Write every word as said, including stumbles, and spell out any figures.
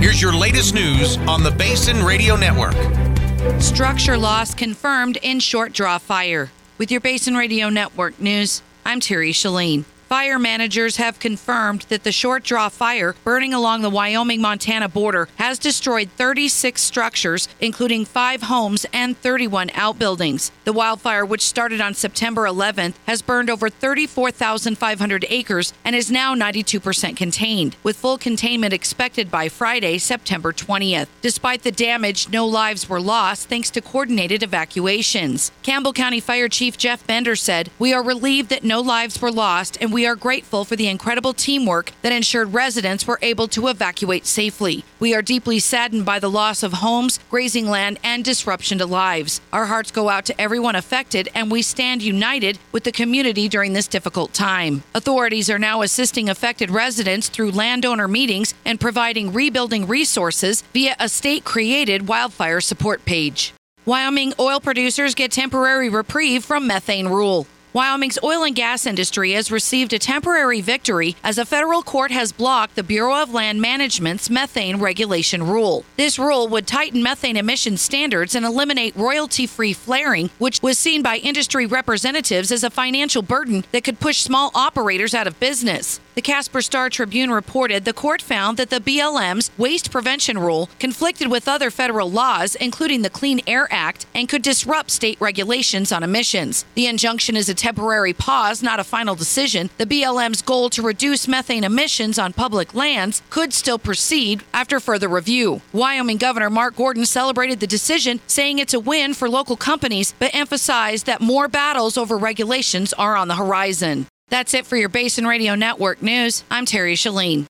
Here's your latest news on the Basin Radio Network. Structure loss confirmed in short draw fire. With your Basin Radio Network news, I'm Terry Shalene. Fire managers have confirmed that the short draw fire burning along the Wyoming-Montana border has destroyed thirty-six structures, including five homes and thirty-one outbuildings. The wildfire, which started on September eleventh, has burned over thirty-four thousand five hundred acres and is now ninety-two percent contained, with full containment expected by Friday, September twentieth. Despite the damage, no lives were lost thanks to coordinated evacuations. Campbell County Fire Chief Jeff Bender said, "We are relieved that no lives were lost, and we We are grateful for the incredible teamwork that ensured residents were able to evacuate safely. We are deeply saddened by the loss of homes, grazing land, and disruption to lives. Our hearts go out to everyone affected, and we stand united with the community during this difficult time." Authorities are now assisting affected residents through landowner meetings and providing rebuilding resources via a state-created wildfire support page. Wyoming oil producers get temporary reprieve from methane rule. Wyoming's oil and gas industry has received a temporary victory as a federal court has blocked the Bureau of Land Management's methane regulation rule. This rule would tighten methane emission standards and eliminate royalty-free flaring, which was seen by industry representatives as a financial burden that could push small operators out of business. The Casper Star Tribune reported the court found that the B L M's waste prevention rule conflicted with other federal laws, including the Clean Air Act, and could disrupt state regulations on emissions. The injunction is a temporary pause, not a final decision. The B L M's goal to reduce methane emissions on public lands could still proceed after further review. Wyoming Governor Mark Gordon celebrated the decision, saying it's a win for local companies, but emphasized that more battles over regulations are on the horizon. That's it for your Basin Radio Network news. I'm Terry Shalene.